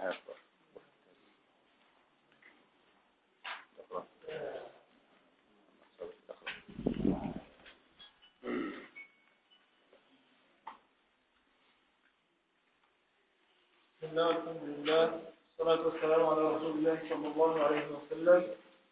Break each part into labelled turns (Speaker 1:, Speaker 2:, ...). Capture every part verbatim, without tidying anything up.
Speaker 1: هيحضر.
Speaker 2: بسم الله والحمد لله والصلاة والسلام على رسول الله صلى الله عليه وسلم.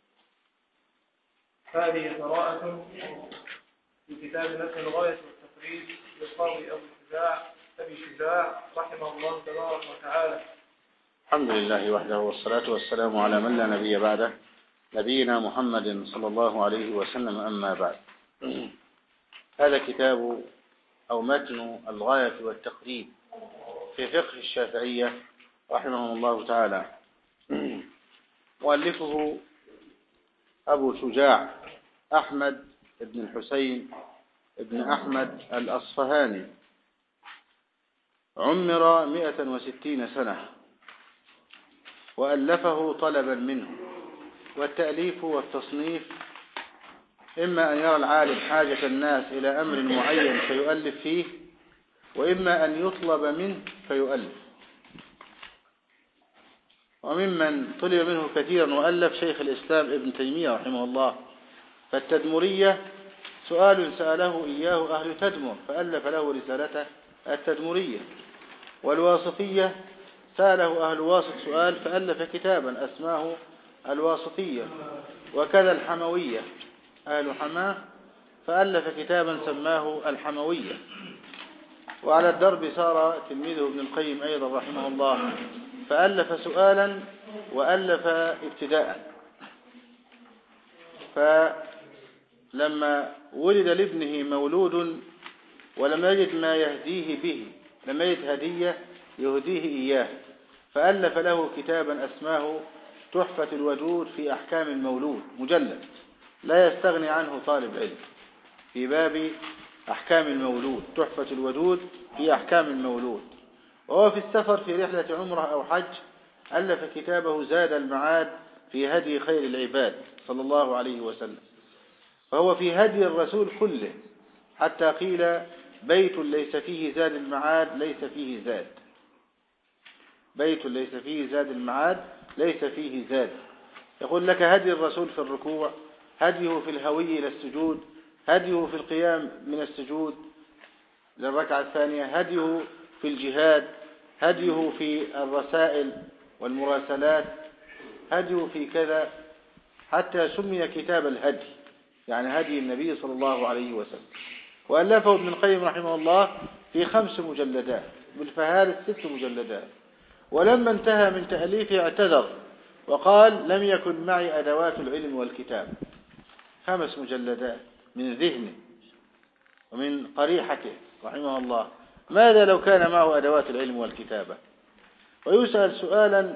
Speaker 2: هذه قراءة في كتاب نفس الغاية والتقريب للقاضي أبو شجاع أبي شجاع رحمه الله تبارك وتعالى.
Speaker 1: الحمد لله وحده والصلاة والسلام على من لا نبي بعده، نبينا محمد صلى الله عليه وسلم. أما بعد، هذا كتاب أو متن الغاية والتقريب في فقه الشافعية رحمه الله تعالى. مؤلفه أبو شجاع أحمد بن الحسين بن أحمد الأصفهاني، عمر مئة وستين سنة، وألفه طلبا منه. والتأليف والتصنيف إما أن يرى العالم حاجة الناس إلى أمر معين فيؤلف فيه، وإما أن يطلب منه فيؤلف. وممن طلب منه كثيرا وألف شيخ الإسلام ابن تيمية رحمه الله. فالتدمرية سؤال سأله إياه أهل تدمر فألف له رسالته التدمرية. والواسطية سأله أهل واسط سؤال فألف كتابا أسماه الواسطية. وكذا الحموية، أهل حماه فألف كتابا سماه الحموية. وعلى الدرب سار تلميذه ابن القيم أيضا رحمه الله، فألف سؤالا وألف ابتداء. فلما ولد لابنه مولود ولم يجد ما يهديه به، لم يجد هدية يهديه إياه، فألف له كتابا أسماه تحفة الودود في أحكام المولود، مجلد لا يستغني عنه طالب علم في باب أحكام المولود، تحفة الودود في أحكام المولود. وهو في السفر في رحلة عمره أو حج ألف كتابه زاد المعاد في هدي خير العباد صلى الله عليه وسلم. فهو في هدي الرسول كله، حتى قيل بيت ليس فيه زاد المعاد ليس فيه زاد، بيت ليس فيه زاد المعاد ليس فيه زاد. يقول لك هدي الرسول في الركوع، هديه في الهوي إلى السجود، هديه في القيام من السجود للركعة الثانية، هديه في الجهاد، هديه في الرسائل والمراسلات، هديه في كذا، حتى سمي كتاب الهدي، يعني هدي النبي صلى الله عليه وسلم. وألفه ابن القيم رحمه الله في خمس مجلدات، بالفهارس ست مجلدات. ولما انتهى من تأليفه اعتذر وقال لم يكن معي أدوات العلم والكتاب. خمس مجلدات من ذهنه ومن قريحته رحمه الله، ماذا لو كان معه أدوات العلم والكتابة؟ ويسأل سؤالا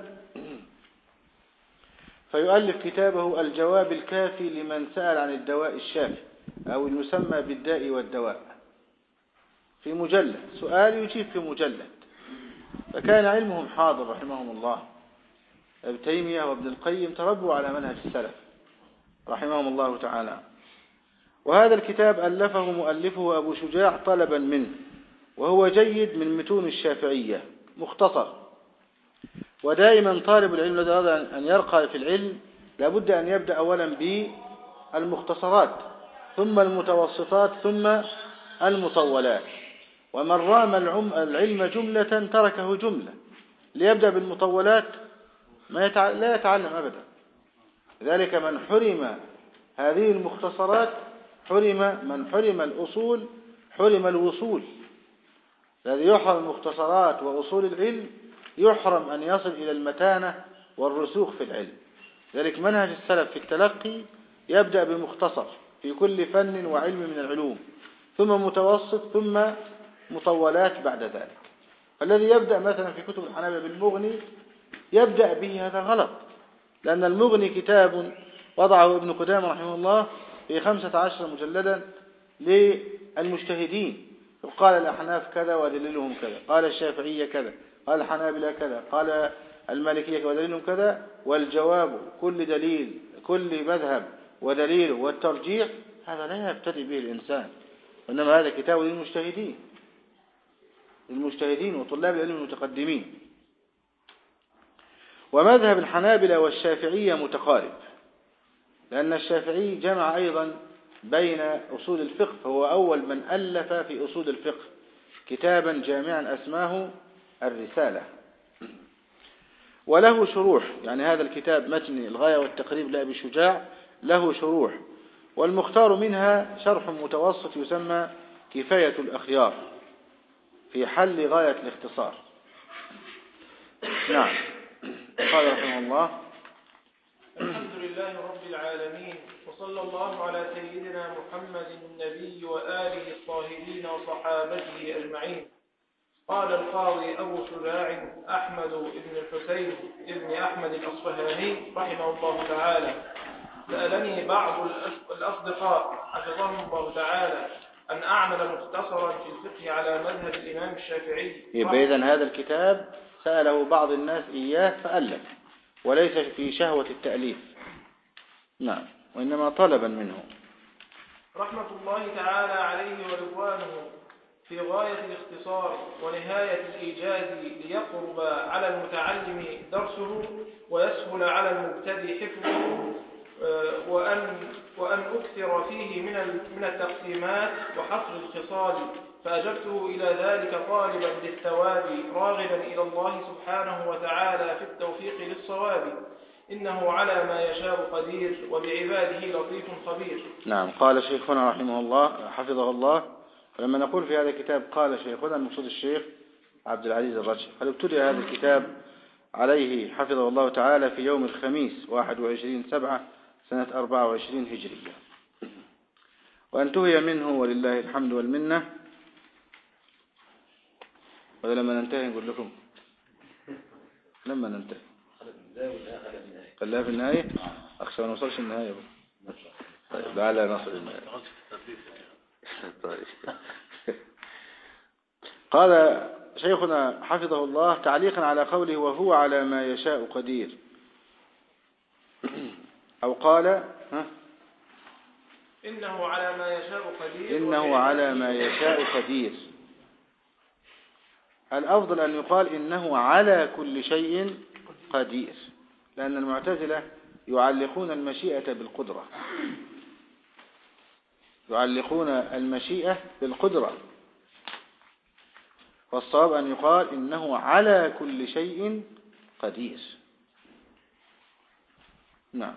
Speaker 1: فيؤلف كتابه الجواب الكافي لمن سأل عن الدواء الشافي، أو يسمى بالداء والدواء، في مجلد، سؤال يجيب في مجلد. فكان علمهم حاضر رحمهم الله. ابن تيمية وابن القيم تربوا على منهج السلف رحمهم الله تعالى. وهذا الكتاب ألفه مؤلفه أبو شجاع طلبا منه، وهو جيد من متون الشافعية، مختصر. ودائما طالب العلم الذي أراد أن يرقى في العلم لابد أن يبدأ أولا بالمختصرات، ثم المتوسطات، ثم المطولات. ومن رام العلم جملة تركه جملة. ليبدأ بالمطولات ما يتع... لا يتعلم أبدا. ذلك من حرم هذه المختصرات حرم، من حرم الأصول حرم الوصول. الذي يحرم المختصرات وأصول العلم يحرم أن يصل إلى المتانة والرسوخ في العلم. ذلك منهج السلف في التلقي يبدأ بمختصر في كل فن وعلم من العلوم، ثم متوسط، ثم مطولات بعد ذلك. فالذي يبدأ مثلا في كتب الحنابلة بالمغني يبدأ به، هذا غلط، لأن المغني كتاب وضعه ابن قدامة رحمه الله في خمسة عشر مجلدا للمجتهدين. قال الأحناف كذا ودليلهم كذا، قال الشافعية كذا، قال الحنابلة كذا، قال المالكية ودليلهم كذا، والجواب كل دليل كل مذهب ودليله والترجيح. هذا لا يبتدئ به الإنسان، وإنما هذا كتاب للمجتهدين، للمجتهدين وطلاب العلم المتقدمين. ومذهب الحنابلة والشافعية متقارب، لأن الشافعي جمع أيضا بين أصول الفقه، هو أول من ألف في أصول الفقه كتابا جامعا أسماه الرسالة، وله شروح. يعني هذا الكتاب متن الغاية والتقريب لأبي شجاع له شروح، والمختار منها شرح متوسط يسمى كفاية الأخيار في حل غاية الاختصار. نعم. قال رحمه الله:
Speaker 2: الحمد لله رب العالمين، وصلى الله على سيدنا محمد النبي وآله الطاهرين وصحابته أجمعين. قال القاضي أبو شجاع أحمد بن الحسين بن أحمد الأصفهاني رحمه الله تعالى: سألني بعض الأصدقاء حفظهم الله تعالى أن أعمل مختصرا في الفقه على مذهب الإمام الشافعي.
Speaker 1: يبقى إذن هذا الكتاب سأله بعض الناس إياه فألف، وليس في شهوة التأليف، نعم، وإنما طلبا منه
Speaker 2: رحمة الله تعالى عليه ورضوانه في غاية الاختصار ونهاية الإيجاز، ليقرب على المتعلم درسه ويسهل على المبتدئ حفظه، وأن وأن أكثر فيه من من التقسيمات وحصر الخصال، فأجبته إلى ذلك طالبا للثواب راغبا إلى الله سبحانه وتعالى في التوفيق للصواب، إنه على ما يشاء قدير وبعباده لطيف خبير.
Speaker 1: نعم. قال شيخنا رحمه الله حفظه الله، ولما نقول في هذا الكتاب قال شيخنا المقصود الشيخ عبد العزيز الرشيد، قد ابتدأ هذا الكتاب عليه حفظه الله تعالى في يوم الخميس واحد وعشرين سبعة سنة أربعة وعشرين هجرية، وانتهي منه ولله الحمد والمنة. ولا لما ننتهي نقول لكم لما ننتهي قال لا في النهاية أخشى ما نوصلش النهاية. طيب لعل نصل النهاية. طيب. قال شيخنا حفظه الله تعليقا على قوله وهو على ما يشاء قدير، أو قال ها
Speaker 2: إنه على ما يشاء قدير
Speaker 1: إنه على ما يشاء قدير. الأفضل أن يقال إنه على كل شيء قدير، لأن المعتزلة يعلقون المشيئة بالقدرة، يعلقون المشيئة بالقدرة، والصواب أن يقال إنه على كل شيء قدير. نعم.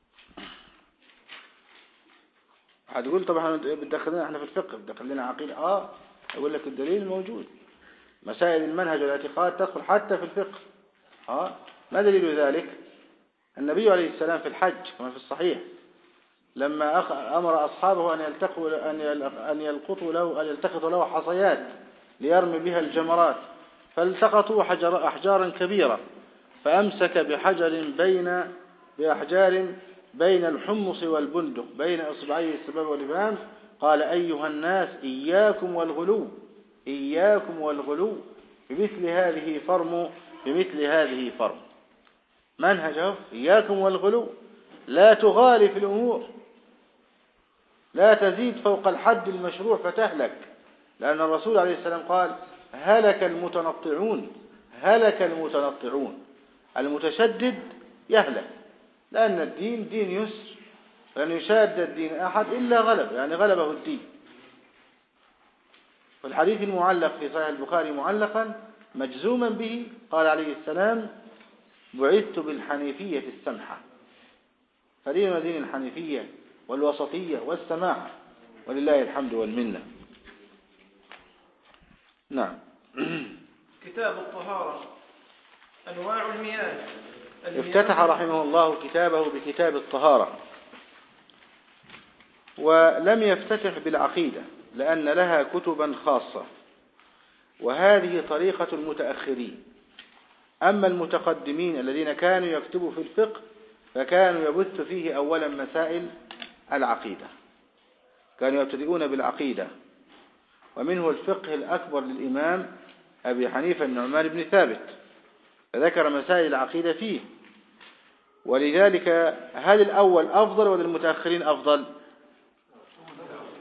Speaker 1: هتقول طبعا بتدخلنا احنا في الفقه، بتدخلنا عقيدة. اه اقول لك الدليل موجود، مسائل المنهج والاعتقاد تدخل حتى في الفقه. اه ما دليل ذلك؟ النبي عليه السلام في الحج كما في الصحيح لما أمر أصحابه أن يلتقوا أن يلقطوا له أن يلتقطوا له حصيات ليرمي بها الجمرات، فالتقطوا حجر أحجارا كبيرة، فأمسك بحجر بين بأحجار بين الحمص والبندق بين إصبعي السباب والإبهام، قال أيها الناس إياكم والغلو إياكم والغلو، بمثل هذه فرموا بمثل هذه فرم. منهجه إياكم والغلو، لا تغالي في الأمور، لا تزيد فوق الحد المشروع فتهلك، لأن الرسول عليه السلام قال هلك المتنطعون هلك المتنطعون. المتشدد يهلك، لأن الدين دين يسر، لن يشاد الدين أحد إلا غلب، يعني غلبه الدين. والحديث المعلق في صحيح البخاري معلقا مجزوما به قال عليه السلام بعثت بالحنيفية السمحة، فدين دين الحنيفية والوسطية والسماحة، ولله الحمد والمنة. نعم.
Speaker 2: كتاب الطهارة أنواع المياه.
Speaker 1: افتتح رحمه الله كتابه بكتاب الطهارة، ولم يفتتح بالعقيدة لأن لها كتبا خاصة، وهذه طريقة المتأخرين. أما المتقدمين الذين كانوا يكتبوا في الفقه فكانوا يبث فيه أولا مسائل العقيدة، كانوا يبتدئون بالعقيدة، ومنه الفقه الأكبر للإمام أبي حنيفة النعمان بن ثابت، فذكر مسائل العقيدة فيه. ولذلك هل الأول أفضل ولا المتأخرين أفضل؟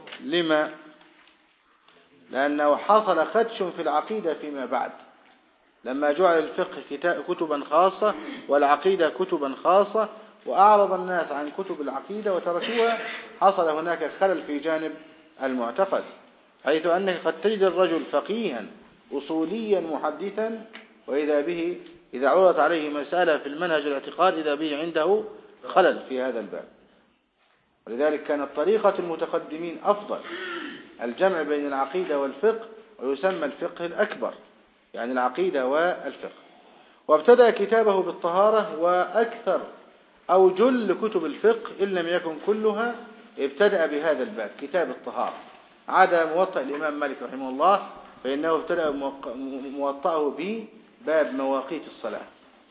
Speaker 1: لما؟ لأنه حصل خدش في العقيدة فيما بعد، لما جعل الفقه كتبا خاصة والعقيدة كتبا خاصة وأعرض الناس عن كتب العقيدة وتركوها، حصل هناك خلل في جانب المعتقد، حيث أنك قد تجد الرجل فقيها أصوليا محدثا، وإذا به إذا عرضت عليه مسألة في المنهج الاعتقاد إذا به عنده خلل في هذا الباب. ولذلك كانت طريقة المتقدمين أفضل، الجمع بين العقيدة والفقه، ويسمى الفقه الأكبر، يعني العقيدة والفقه. وابتدأ كتابه بالطهارة، وأكثر أو جل كتب الفقه إن لم يكن كلها ابتدأ بهذا الباب، كتاب الطهارة، عدا موطأ الإمام مالك رحمه الله فإنه ابتدأ موطأه بباب مواقيت الصلاة،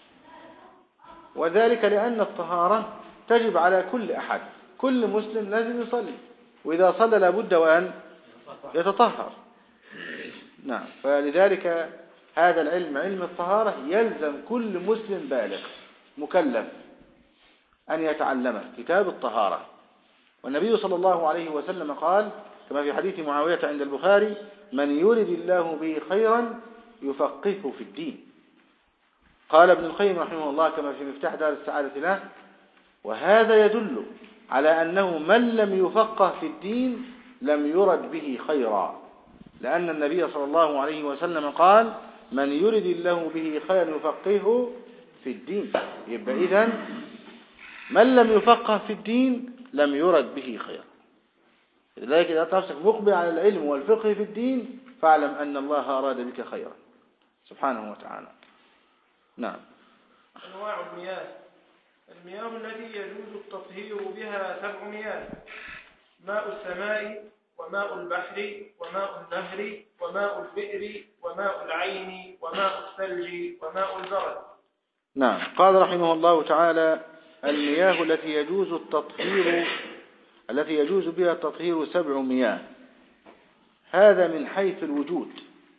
Speaker 1: وذلك لأن الطهارة تجب على كل أحد، كل مسلم لازم يصلي، وإذا صلى لابد وأن يتطهر. نعم، فلذلك هذا العلم، علم الطهارة، يلزم كل مسلم بالغ مكلف أن يتعلمه، كتاب الطهارة. والنبي صلى الله عليه وسلم قال كما في حديث معاوية عند البخاري: من يرد الله به خيرا يفقهه في الدين. قال ابن القيم رحمه الله كما في مفتاح دار السعادة له: وهذا يدل على أنه من لم يفقه في الدين لم يرد به خيرا، لأن النبي صلى الله عليه وسلم قال: من يرد الله به خيرا يفقهه في الدين. يبقى إذن من لم يفقه في الدين لم يرد به خيرا. لذلك إذا نفسك مقبل على العلم والفقه في الدين فاعلم أن الله أراد بك خيرا سبحانه وتعالى. نعم.
Speaker 2: أنواع المياه: المياه التي يجوز التطهير بها سبع مياه: ماء السماء، وماء البحر، وماء النهر، وماء البئر، وماء العين، وماء الثلج، وماء البرد.
Speaker 1: نعم. قال رحمه الله تعالى: المياه التي يجوز التطهير التي يجوز بها التطهير سبع مياه. هذا من حيث الوجود.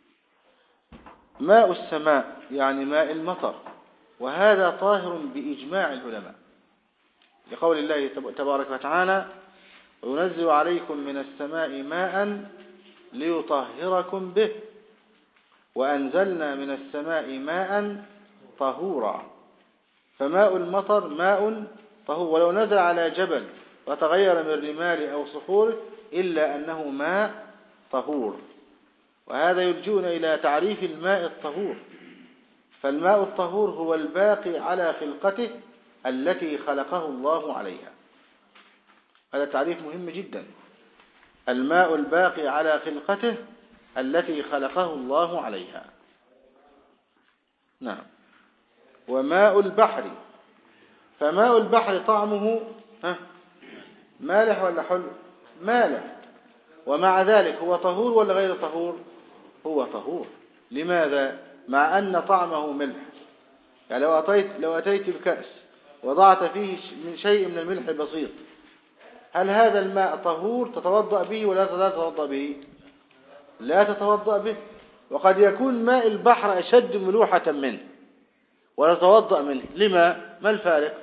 Speaker 1: ماء السماء يعني ماء المطر، وهذا طاهر بإجماع العلماء، لقول الله تبارك وتعالى: وينزل عليكم من السماء ماء ليطهركم به وأنزلنا من السماء ماء طهورا. فماء المطر ماء طهور، ولو نزل على جبل وتغير من رمال أو صخور إلا أنه ماء طهور. وهذا يرجعنا إلى تعريف الماء الطهور. فالماء الطهور هو الباقي على خلقته التي خلقه الله عليها. هذا تعريف مهم جدا. الماء الباقي على خلقته التي خلقه الله عليها. نعم. وماء البحر، فماء البحر طعمه ها مالح ولا حلو؟ مالح، ومع ذلك هو طهور ولا غير طهور؟ هو طهور. لماذا؟ مع أن طعمه ملح. يعني لو أتيت لو أتيت بكأس وضعت فيه من شيء من الملح بسيط، هل هذا الماء طهور تتوضأ به ولا لا تتوضأ به؟ لا تتوضأ به. وقد يكون ماء البحر أشد ملوحة منه ولا تتوضأ منه. لما؟ ما الفارق؟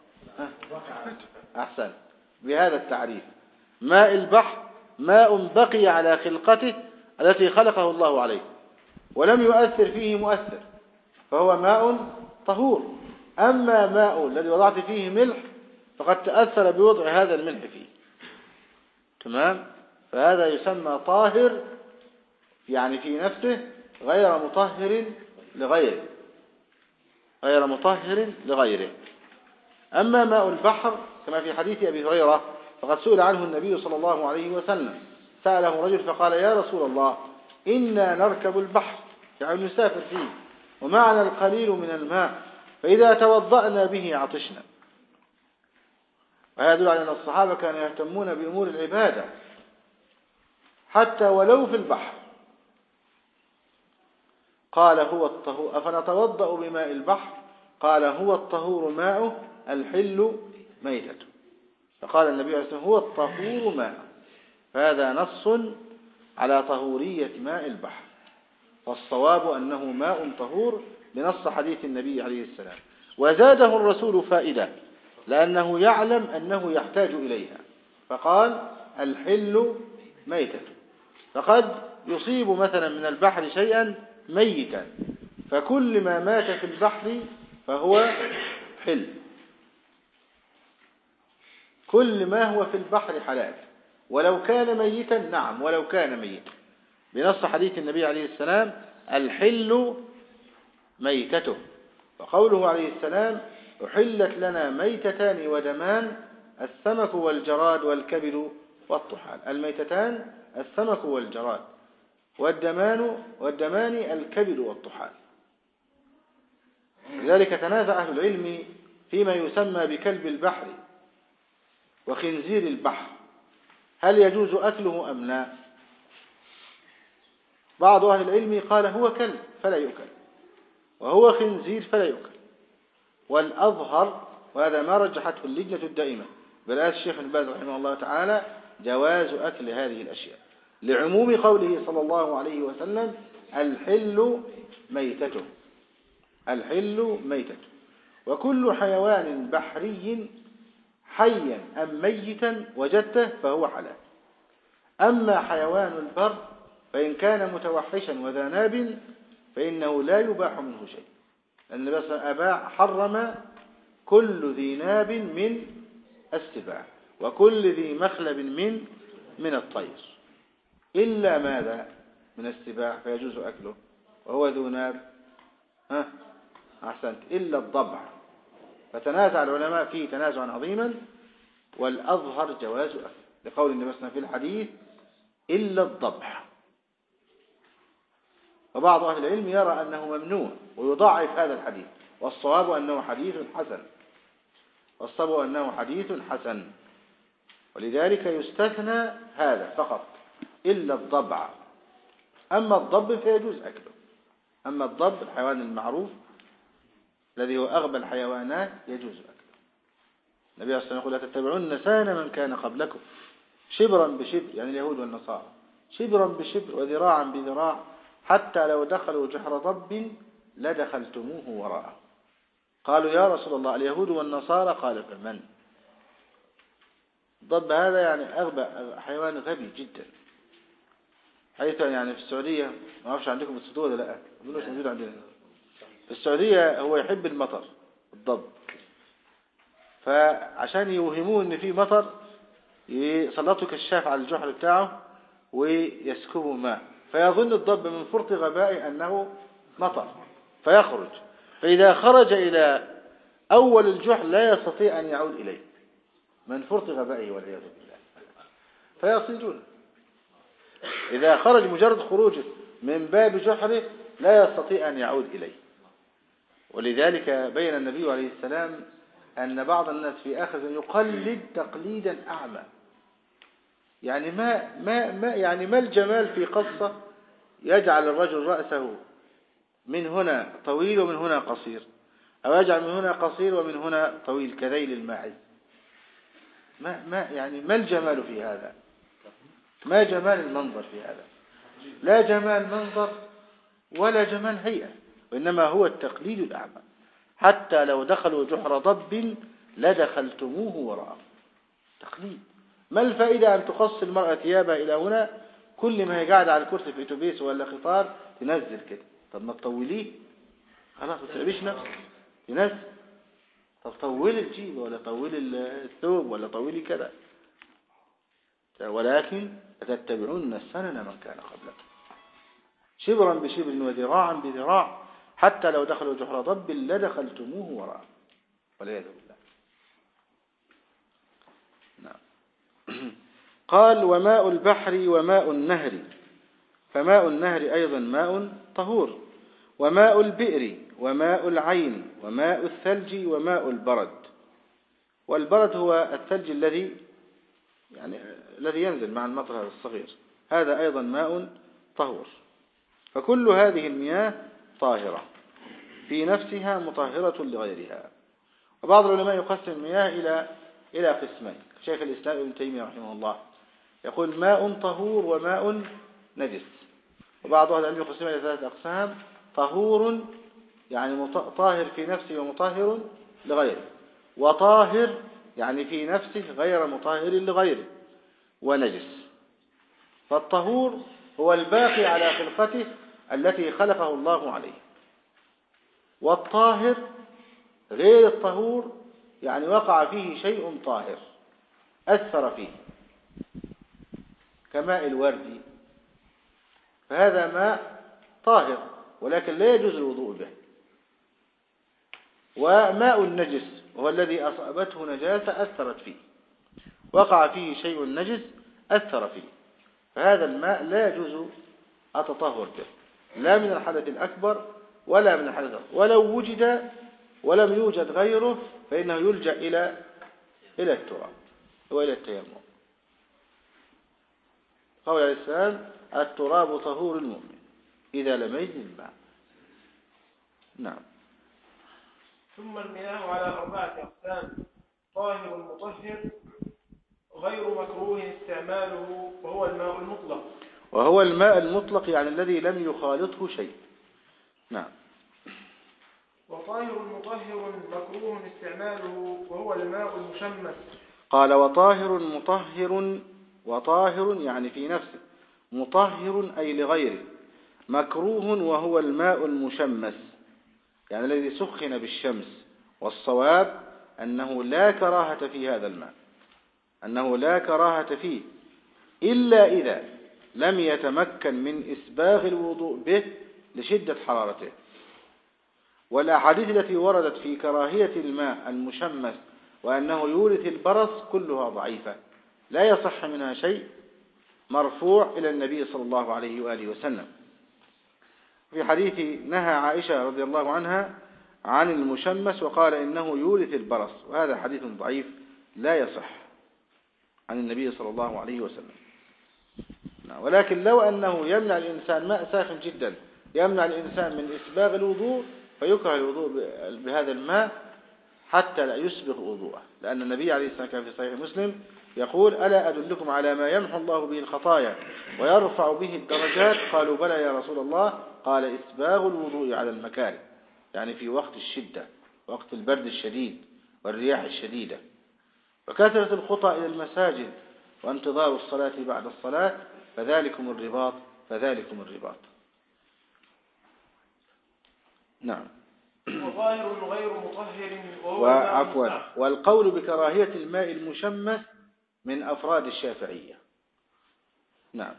Speaker 1: أحسن. بهذا التعريف: ماء البحر ماء بقي على خلقته التي خلقه الله عليه ولم يؤثر فيه مؤثر، فهو ماء طهور. أما ماء الذي وضعت فيه ملح فقد تأثر بوضع هذا الملح فيه. تمام؟ فهذا يسمى طاهر، يعني في نفسه غير مطهر لغيره، غير مطهر لغيره. أما ماء البحر كما في حديث أبي هريرة فقد سئل عنه النبي صلى الله عليه وسلم، سأله رجل فقال: يا رسول الله، إنا نركب البحر، يعني نسافر فيه، ومعنا القليل من الماء، فإذا توضأنا به عطشنا. وهذا يدل على أن الصحابة كانوا يهتمون بأمور العبادة حتى ولو في البحر. قال: هو الطهور، أفنتوضأ بماء البحر؟ قال: هو الطهور ماؤه الحل ميتته. فقال النبي عليه الصلاة والسلام: هو الطهور ماء. فهذا نص على طهورية ماء البحر، فالصواب أنه ماء طهور بنص حديث النبي عليه السلام. وزاده الرسول فائدة لأنه يعلم أنه يحتاج إليها، فقال: الحل ميتته. فقد يصيب مثلا من البحر شيئا ميتا فكل ما مات في البحر فهو حل، كل ما هو في البحر حلال ولو كان ميتا. نعم ولو كان ميتا، بنص حديث النبي عليه السلام الحل ميتته، وقوله عليه السلام أحلت لنا ميتتان ودمان السمك والجراد والكبد والطحال. الميتتان السمك والجراد، والدمان والدمان الكبد والطحال. لذلك تنازع أهل العلم فيما يسمى بكلب البحر وخنزير البحر، هل يجوز أكله أم لا؟ بعض أهل العلم قال هو كلب فلا يؤكل، وهو خنزير فلا يؤكل. والأظهر، وهذا ما رجحته اللجنة الدائمة برئاسة الشيخ ابن باز رحمه الله تعالى، جواز أكل هذه الأشياء لعموم قوله صلى الله عليه وسلم الحل ميتته، الحل ميتته. وكل حيوان بحري حيا أم ميتا وجدته فهو حلال. أما حيوان البر فإن كان متوحشا وذا ناب فإنه لا يباح منه شيء، لأن النبي صلى الله عليه وسلم أباح حرم كل ذي ناب من السباع وكل ذي مخلب من من الطير، إلا ماذا من السباع فيجوز أكله وهو ذو ناب، ها أحسنت، إلا الضبع. فتنازع العلماء فيه تنازعا عظيما، والأظهر جواز أكله لقول النبي صلى الله عليه وسلم في الحديث إلا الضبع. وبعض أهل العلم يرى أنه ممنوع ويضاعف هذا الحديث، والصواب أنه حديث حسن، والصواب أنه حديث حسن، ولذلك يستثنى هذا فقط إلا الضبع. أما الضب فيجوز أكله، أما الضب الحيوان المعروف الذي هو أغبى الحيوانات يجوز أكله. النبي صلى الله عليه وسلم يقول لا تتبعون سان من كان قبلكم شبرا بشبر، يعني اليهود والنصارى، شبرا بشبر وذراعا بذراع حتى لو دخلوا جحر ضب لدخلتموه وراءه. قالوا يا رسول الله اليهود والنصارى؟ قال فمن؟ الضب هذا يعني أغبى حيوان غبي جدا، حيث يعني في السعودية، ما أعرفش عندكم السعودية ولا لا، مش موجود عندنا في السعودية، هو يحب المطر الضب، فعشان يوهموه ان في مطر يسلطوا كشاف على الجحر بتاعه ويسكبوا ماء، فيظن الضب من فرط غبائه أنه مطر فيخرج، فإذا خرج إلى أول الجحر لا يستطيع أن يعود إليه من فرط غبائه والعياذ بالله، فيصيدونه. إذا خرج مجرد خروجه من باب جحره لا يستطيع أن يعود إليه. ولذلك بين النبي عليه السلام أن بعض الناس في آخر يقلد تقليدا أعمى، يعني ما ما ما يعني ما الجمال في قصة يجعل الرجل رأسه من هنا طويل ومن هنا قصير، أو يجعل من هنا قصير ومن هنا طويل كذيل الماعز، ما ما يعني ما الجمال في هذا؟ ما جمال المنظر في هذا؟ لا جمال منظر ولا جمال هيئة، وإنما هو التقليد الأعمى. حتى لو دخلوا جحر ضب لدخلتموه وراءه، تقليد. ما الفائدة أن تقص المرأة ثيابها إلى هنا، كل ما هي قاعدة على الكرسي في اتوبيس ولا قطار تنزل كده، طب ما تطوليه خلاص ما تتعبيش نفسك، تنزل، طب طولي الجيب ولا طولي الثوب ولا طولي كذا، ولكن تتبعون السنن من كان قبلكم شبرا بشبر وذراعا بذراع حتى لو دخلوا جحر ضب لدخلتموه وراءه والعياذ بالله. نعم. قال وماء البحر وماء النهر، فماء النهر أيضا ماء طهور، وماء البئر وماء العين وماء الثلج وماء البرد. والبرد هو الثلج الذي يعني الذي ينزل مع المطر الصغير، هذا أيضا ماء طهور. فكل هذه المياه طاهرة في نفسها مطهرة لغيرها. وبعض العلماء يقسم المياه إلى إلى قسمين، شيخ الإسلام ابن تيمية رحمه الله يقول ماء طهور وماء نجس. وبعض أهل العلم يقسم إلى ثلاثة أقسام: طهور يعني طاهر في نفسه ومطهر لغيره، وطاهر يعني في نفسه غير مطهر لغيره، ونجس. فالطهور هو الباقي على خلقته التي خلقه الله عليه، والطاهر غير الطهور يعني وقع فيه شيء طاهر أثر فيه كماء الورد، فهذا ماء طاهر ولكن لا يجوز الوضوء به. وماء النجس هو الذي أصابته نجاسة أثرت فيه، وقع فيه شيء نجس أثر فيه، فهذا الماء لا يجوز التطهر به لا من الحدث الأكبر ولا من الحدث الأكبر. ولو وجد ولم يوجد غيره فإنه يلجأ إلى إلى التراب وإلى التيمم. قول عليه السلام التراب طهور المؤمن إذا لم يجد الماء. نعم.
Speaker 2: ثم المياه على أربعة أقسام: طاهر مطهر غير مكروه استعماله وهو الماء المطلق.
Speaker 1: وهو الماء المطلق يعني الذي لم يخالطه شيء. نعم.
Speaker 2: وطاهر مطهر مكروه استعماله وهو الماء المشمس.
Speaker 1: قال وطاهر مطهر، وطاهر يعني في نفسه، مطهر أي لغيره، مكروه وهو الماء المشمس يعني الذي سخن بالشمس. والصواب أنه لا كراهة في هذا الماء، أنه لا كراهة فيه إلا إذا لم يتمكن من إسباغ الوضوء به لشدة حرارته. والأحاديث التي وردت في كراهية الماء المشمس وأنه يورث البرص كلها ضعيفة لا يصح منها شيء مرفوع إلى النبي صلى الله عليه وآله وسلم. في حديث نهى عائشة رضي الله عنها عن المشمس وقال إنه يورث البرص، وهذا حديث ضعيف لا يصح عن النبي صلى الله عليه وسلم. ولكن لو أنه يمنع الإنسان ماء ساخن جدا يمنع الإنسان من إسباغ الوضوء فيكره الوضوء بهذا الماء حتى لا يسبغ وضوءه، لأن النبي عليه الصلاة والسلام في صحيح مسلم يقول ألا أدلكم على ما يمحو الله به الخطايا ويرفع به الدرجات؟ قالوا بلى يا رسول الله، قال إسباغ الوضوء على المكاره، يعني في وقت الشدة، وقت البرد الشديد والرياح الشديدة. وكثرة الخطى إلى المساجد وانتظار الصلاة بعد الصلاة فذلكم الرباط فذلكم الرباط. نعم.
Speaker 2: وظاهر غير مطهر وهو
Speaker 1: وعفوا والقول بكراهية الماء المشمس من أفراد الشافعية. نعم.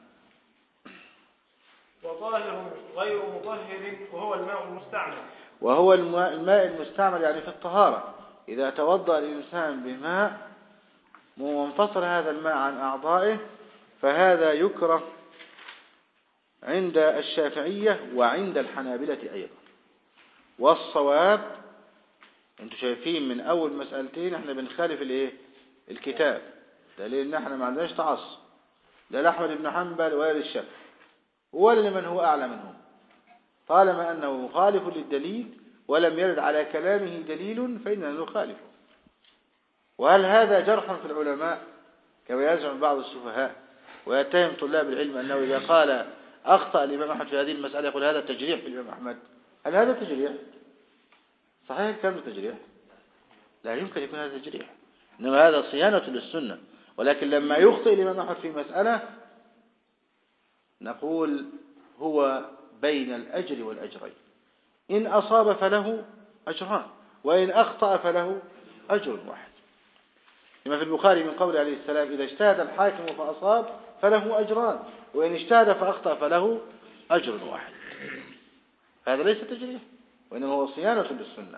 Speaker 2: وظاهر غير مطهر وهو الماء المستعمل.
Speaker 1: وهو الماء المستعمل يعني في الطهارة، إذا توضأ الإنسان بماء وانفصل هذا الماء عن أعضائه فهذا يكره عند الشافعية وعند الحنابلة أيضا. والصواب انتم شايفين من أول مسألتين احنا بنخالف الايه الكتاب، دليل ان احنا ما عندناش تعصب لا لأحمد بن حنبل ولا للشافعي ولا لمن هو أعلى منهم، طالما أنه مخالف للدليل ولم يرد على كلامه دليل فإننا نخالفه. وهل هذا جرح في العلماء كما يزعم بعض السفهاء ويتهم طلاب العلم أنه إذا قال أخطأ الإمام أحمد في هذه المسألة يقول هذا تجريح في الإمام أحمد؟ هل هذا تجريح؟ صحيح كان تجريح؟ لا يمكن يكون هذا تجريح، إنما هذا صيانة للسنة. ولكن لما يخطئ الإمام أحمد في مسألة نقول هو بين الأجر والأجرين، إن أصاب فله أجران وإن أخطأ فله أجر واحد. لما في البخاري من قول عليه السلام إذا اجتهد الحاكم فأصاب فله أجران وإن اجتهد فأخطأ فله أجر واحد. هذا ليس تجريح وإنما هو صيانة للسنة.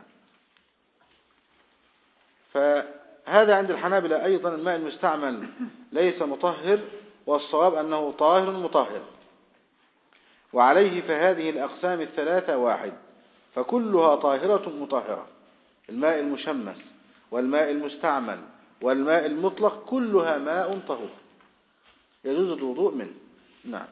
Speaker 1: فهذا عند الحنابلة أيضا الماء المستعمل ليس مطهر، والصواب أنه طاهر مطهر. وعليه فهذه الأقسام الثلاثة واحد، فكلها طاهرة مطهرة، الماء المشمس والماء المستعمل والماء المطلق كلها ماء طهور يجوز الوضوء منه. نعم.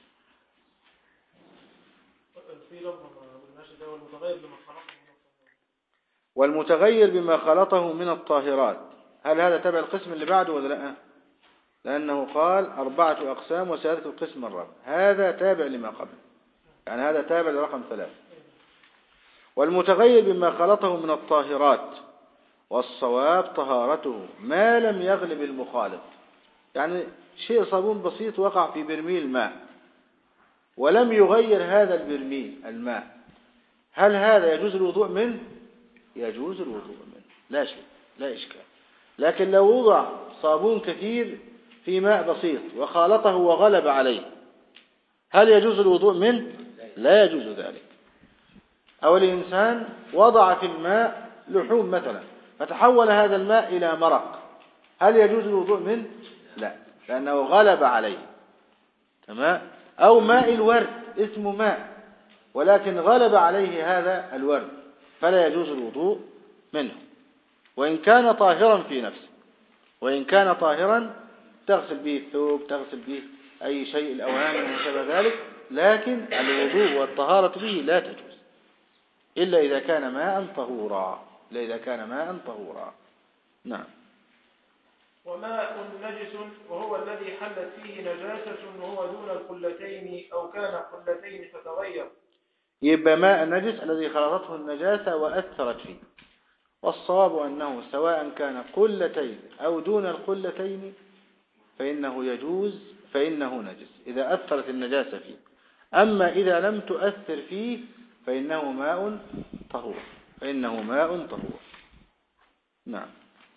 Speaker 1: والمتغير بما خلطه من الطاهرات، هل هذا تبع القسم اللي بعده ولا لا؟ لأنه قال أربعة أقسام وسيذكر القسم الرابع، هذا تابع لما قبل، يعني هذا تابع لرقم ثلاث. والمتغير بما خلطه من الطاهرات، والصواب طهارته ما لم يغلب المخالط، يعني شيء صابون بسيط وقع في برميل ماء ولم يغير هذا البرميل الماء، هل هذا يجوز الوضوء منه؟ يجوز الوضوء منه لا شيء، لا إشكال. لكن لو وضع صابون كثير في ماء بسيط وخالطه وغلب عليه، هل يجوز الوضوء منه؟ لا يجوز ذلك. أو الإنسان وضع في الماء لحوم مثلا فتحول هذا الماء إلى مرق، هل يجوز الوضوء منه؟ لا، لأنه غلب عليه. تمام. أو ماء الورد، اسمه ماء ولكن غلب عليه هذا الورد، فلا يجوز الوضوء منه وإن كان طاهرا في نفسه. وإن كان طاهرا تغسل به الثوب، تغسل به أي شيء، الأواني وما شابه ذلك، لكن الوضوء والطهارة به لا تجوز إلا إذا كان ماء طهورا، إلا إذا كان ماء طهورا. نعم.
Speaker 2: وماء نجس وهو الذي حلت فيه نجاسة وهو دون القلتين أو كان قلتين فتغير.
Speaker 1: يبقى ماء النجس الذي خلطته النجاسة وأثرت فيه، والصواب أنه سواء كان قلتين أو دون القلتين فإنه يجوز، فإنه نجس إذا أثرت النجاسة فيه. أما إذا لم تؤثر فيه فإنه ماء طهور، فإنه ماء طهور. نعم.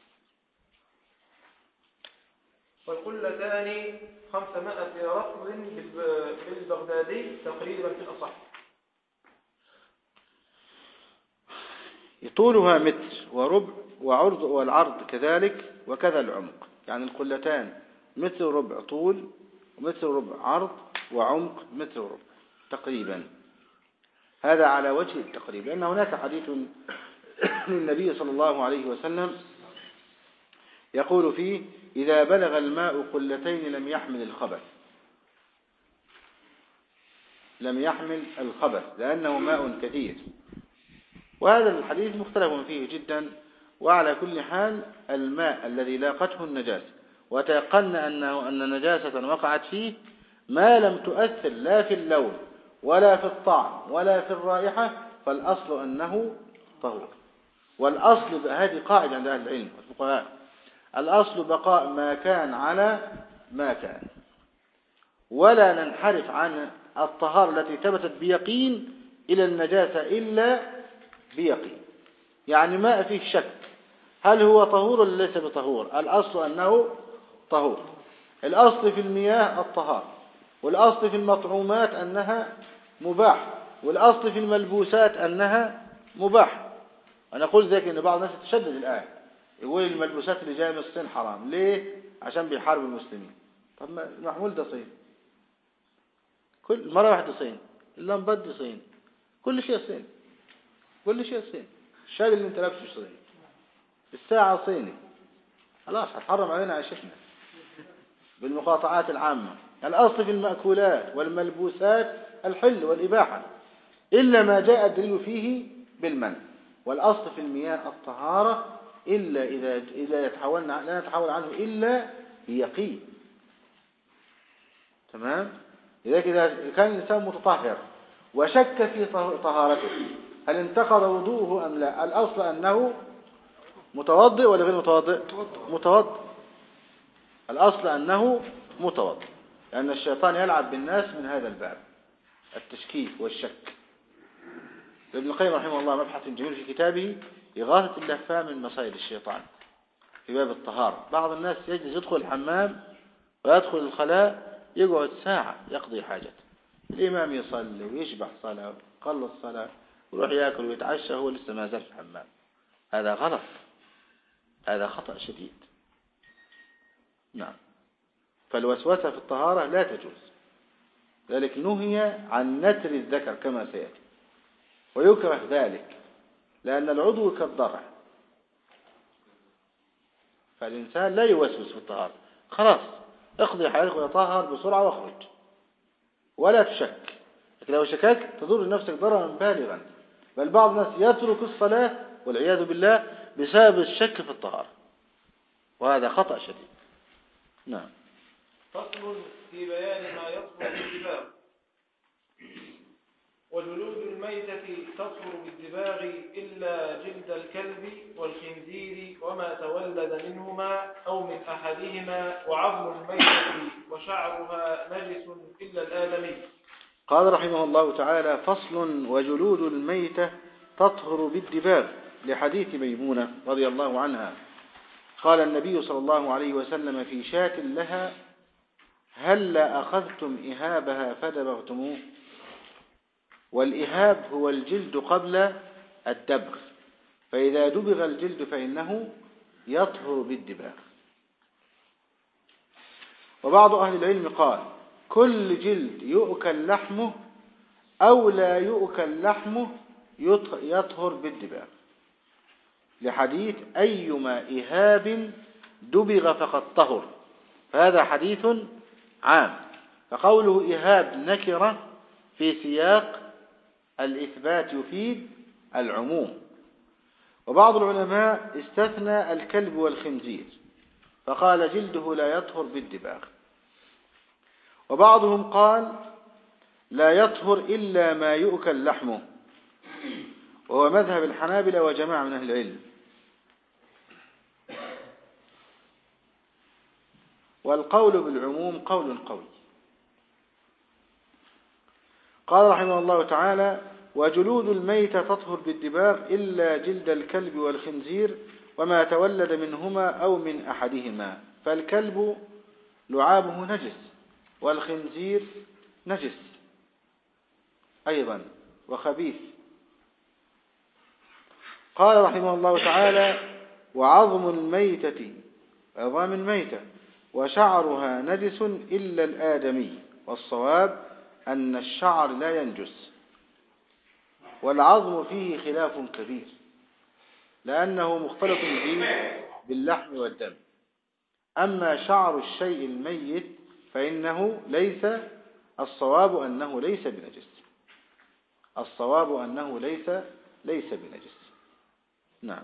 Speaker 2: والقلتان خمسمائة رطل بالبغدادي تقريبا في الأصح.
Speaker 1: طولها متر وربع وعرض والعرض كذلك وكذا العمق، يعني القلتان متر وربع طول ومتر وربع عرض وعمق متر وربع تقريبا. هذا على وجه التقريب، لأن هناك حديث للنبي صلى الله عليه وسلم يقول فيه: إذا بلغ الماء قلتين لم يحمل الخبث، لم يحمل الخبث لأنه ماء كثير. وهذا الحديث مختلف فيه جدا. وعلى كل حال الماء الذي لاقته النجاسة وتيقن أنه أن نجاسة وقعت فيه ما لم تؤثر لا في اللون ولا في الطعم ولا في الرائحة فالأصل أنه طهور. والأصل، هذه قاعدة عند أهل العلم والفقهاء، الأصل بقاء ما كان على ما كان، ولا ننحرف عن الطهارة التي ثبتت بيقين إلى النجاسة إلا بيقين. يعني ما فيه شك هل هو طهور ولا ليس بطهور، الأصل أنه طهور. الأصل في المياه الطهارة، والأصل في المطعومات أنها مباح، والأصل في الملبوسات أنها مباح. أنا أقول ذلك أن بعض الناس تشدد الآن يقول الملبوسات اللي جاية من الصين حرام. ليه؟ عشان بيحاربوا المسلمين. طب ما المحمول ده صين، كل مرة واحدة صين، اللمبات دي صين، كل شيء صين، كل شيء صين. الشاي اللي انت لابسه صيني، الساعة صيني. خلاص هتحرم علينا عيشتنا بالمقاطعات العامة. الأصل في المأكولات والملبوسات الحل والإباحة إلا ما جاء الدليل فيه بالمنع. والأصل في المياه الطهارة إلا إذا إذا يتحولنا لا نتحول عنه إلا بيقين. تمام. لذلك إذا كان الإنسان متطهر وشك في طهارته هل انتقض وضوءه أم لا، الأصل أنه متوضئ ولا غير متوضئ؟ متوضئ. الأصل أنه متوضئ، لأن الشيطان يلعب بالناس من هذا الباب، التشكيك والشك. ابن القيم رحمه الله مبحث جميل في كتابه إغاثة اللهفان من مصائد الشيطان في باب الطهارة. بعض الناس يجلس يدخل الحمام ويدخل الخلاء يقعد ساعة يقضي حاجته، الإمام يصلي ويشبح صلاة ويخلص صلاة ويروح يأكل ويتعشى هو لسه ما زال في الحمام. هذا غلط، هذا خطأ شديد. نعم. فالوسوسة في الطهارة لا تجوز، ذلك نهي عن نتر الذكر كما سيأتي، ويكره ذلك لأن العضو كالضرع، فالإنسان لا يوسوس في الطهارة. خلاص اقضي حياتك ويطهر بسرعة واخرج ولا تشك. لكن لو شككت تضر نفسك ضررا بالغا، بل بعض الناس يترك الصلاة والعياذ بالله بسبب الشك في الطهارة، وهذا خطأ شديد. نعم.
Speaker 2: فصل في بيان ما يطهر بالدباغ. وجلود الميتة تطهر بالدباغ إلا جلد الكلب والخنزير وما تولد منهما أو من أحدهما، وعظم الميتة وشعرها نجس إلا الآدمي.
Speaker 1: قال رحمه الله تعالى: فصل: وجلود الميتة تطهر بالدباغ، لحديث ميمونة رضي الله عنها قال النبي صلى الله عليه وسلم في شاة لها: هلا أخذتم إهابها فدبغتموه. والإهاب هو الجلد قبل الدبغ، فإذا دبغ الجلد فإنه يطهر بالدباغ. وبعض أهل العلم قال: كل جلد يؤكل لحمه أو لا يؤكل لحمه يطهر بالدباغ، لحديث أيما إهاب دبغ فقد طهر، فهذا حديث عام، فقوله إهاب نكرة في سياق الإثبات يفيد العموم. وبعض العلماء استثنى الكلب والخنزير فقال جلده لا يطهر بالدباغ. وبعضهم قال لا يطهر إلا ما يؤكل لحمه، وهو مذهب الحنابلة وجماعة من أهل العلم. والقول بالعموم قول قوي. قال رحمه الله تعالى: وجلود الميتة تطهر بالدباغ إلا جلد الكلب والخنزير وما تولد منهما أو من أحدهما، فالكلب لعابه نجس والخنزير نجس أيضا وخبيث. قال رحمه الله تعالى: وعظم الميتة عظام الميتة وشعرها نجس إلا الآدمي، والصواب أن الشعر لا ينجس. والعظم فيه خلاف كبير لأنه مختلط فيه باللحم والدم. أما شعر الشيء الميت فإنه ليس الصواب أنه ليس بنجس الصواب أنه ليس ليس بنجس. نعم.